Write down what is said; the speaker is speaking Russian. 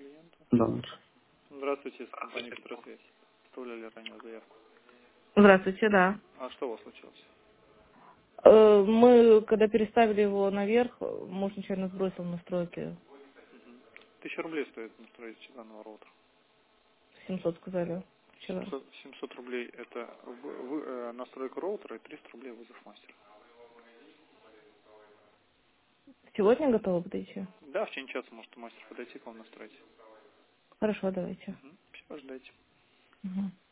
клиенту. Да. Здравствуйте, с компанией Петросвязь. Оставляли ранее заявку. Здравствуйте, да. А что у вас случилось? Мы, когда переставили его наверх, муж нечаянно сбросил настройки. 1000 рублей стоит настроить данного роутера. 700 сказали вчера. 700 рублей это настройка роутера и 300 рублей вызов мастера. Сегодня готовы подойти? Да, в течение часа может мастер подойти к вам настроить. Хорошо, давайте. Все, ждайте. Мгм.